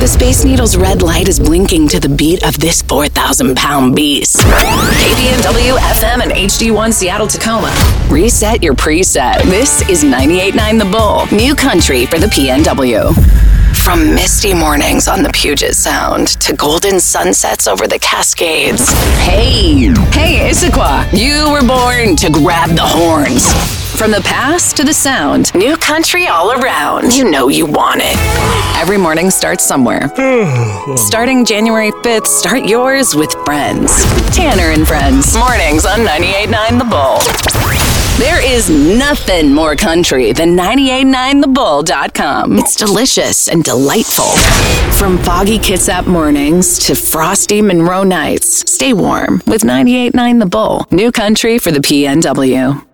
The Space Needle's red light is blinking to the beat of this 4,000-pound beast. KPNW, FM, and HD1 Seattle, Tacoma. Reset your preset. This is 98.9 The Bull, new country for the PNW. From misty mornings on the Puget Sound to golden sunsets over the Cascades. Hey, Issaquah, you were born to grab the horns. From the past to the sound, new country all around. You know you want it. Every morning starts somewhere. Starting January 5th, start yours with Friends. Tanner and Friends. Mornings on 98.9 The Bull. There is nothing more country than 989thebull.com. It's delicious and delightful. From foggy Kitsap mornings to frosty Monroe nights, stay warm with 98.9 The Bull. New country for the PNW.